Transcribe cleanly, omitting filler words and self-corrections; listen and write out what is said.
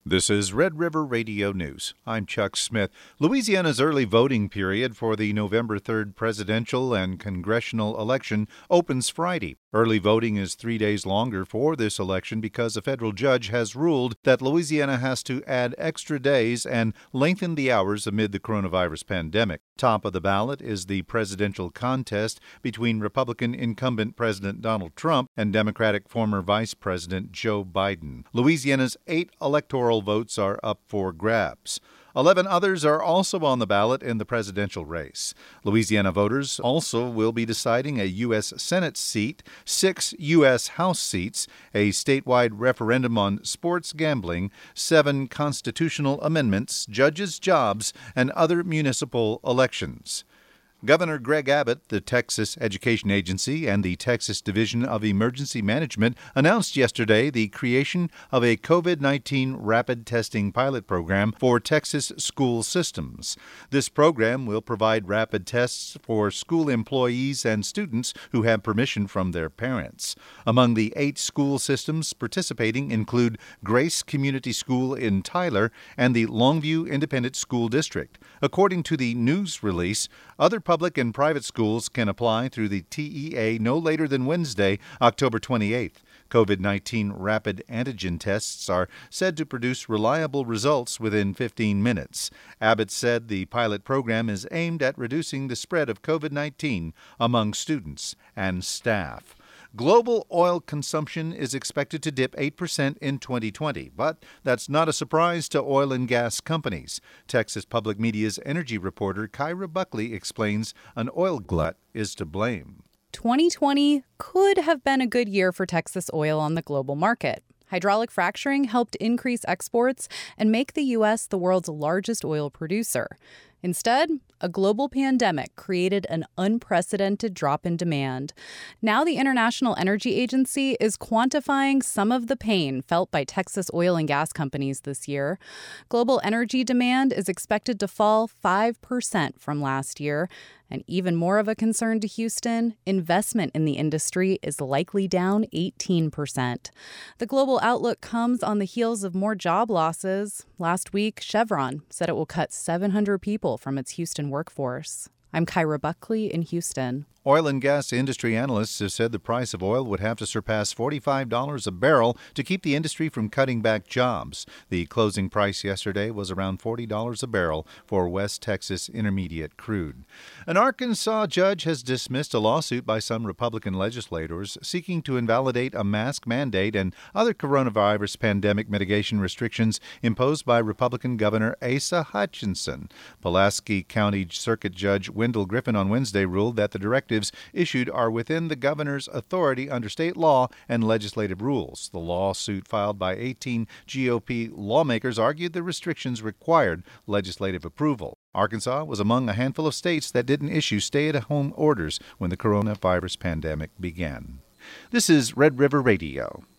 This is Red River Radio News. I'm Chuck Smith. Louisiana's early voting period for the November 3rd presidential and congressional election opens Friday. Early voting is 3 days longer for this election because a federal judge has ruled that Louisiana has to add extra days and lengthen the hours amid the coronavirus pandemic. Top of the ballot is the presidential contest between Republican incumbent President Donald Trump and Democratic former Vice President Joe Biden. Louisiana's 8 electoral votes are up for grabs. 11 others are also on the ballot in the presidential race. Louisiana voters also will be deciding a U.S. Senate seat, 6 U.S. House seats, a statewide referendum on sports gambling, 7 constitutional amendments, judges' jobs, and other municipal elections. Governor Greg Abbott, the Texas Education Agency, and the Texas Division of Emergency Management announced yesterday the creation of a COVID-19 rapid testing pilot program for Texas school systems. This program will provide rapid tests for school employees and students who have permission from their parents. Among the 8 school systems participating include Grace Community School in Tyler and the Longview Independent School District. According to the news release, other public and private schools can apply through the TEA no later than Wednesday, October 28th. COVID-19 rapid antigen tests are said to produce reliable results within 15 minutes. Abbott said the pilot program is aimed at reducing the spread of COVID-19 among students and staff. Global oil consumption is expected to dip 8% in 2020, but that's not a surprise to oil and gas companies. Texas Public Media's energy reporter Kyra Buckley explains an oil glut is to blame. 2020 could have been a good year for Texas oil on the global market. Hydraulic fracturing helped increase exports and make the U.S. the world's largest oil producer. Instead, a global pandemic created an unprecedented drop in demand. Now the International Energy Agency is quantifying some of the pain felt by Texas oil and gas companies this year. Global energy demand is expected to fall 5% from last year. And even more of a concern to Houston, investment in the industry is likely down 18%. The global outlook comes on the heels of more job losses. Last week, Chevron said it will cut 700 people from its Houston workforce. I'm Kyra Buckley in Houston. Oil and gas industry analysts have said the price of oil would have to surpass $45 a barrel to keep the industry from cutting back jobs. The closing price yesterday was around $40 a barrel for West Texas Intermediate crude. An Arkansas judge has dismissed a lawsuit by some Republican legislators seeking to invalidate a mask mandate and other coronavirus pandemic mitigation restrictions imposed by Republican Governor Asa Hutchinson. Pulaski County Circuit Judge Wendell Griffin on Wednesday ruled that the directives issued are within the governor's authority under state law and legislative rules. The lawsuit filed by 18 GOP lawmakers argued the restrictions required legislative approval. Arkansas was among a handful of states that didn't issue stay-at-home orders when the coronavirus pandemic began. This is Red River Radio.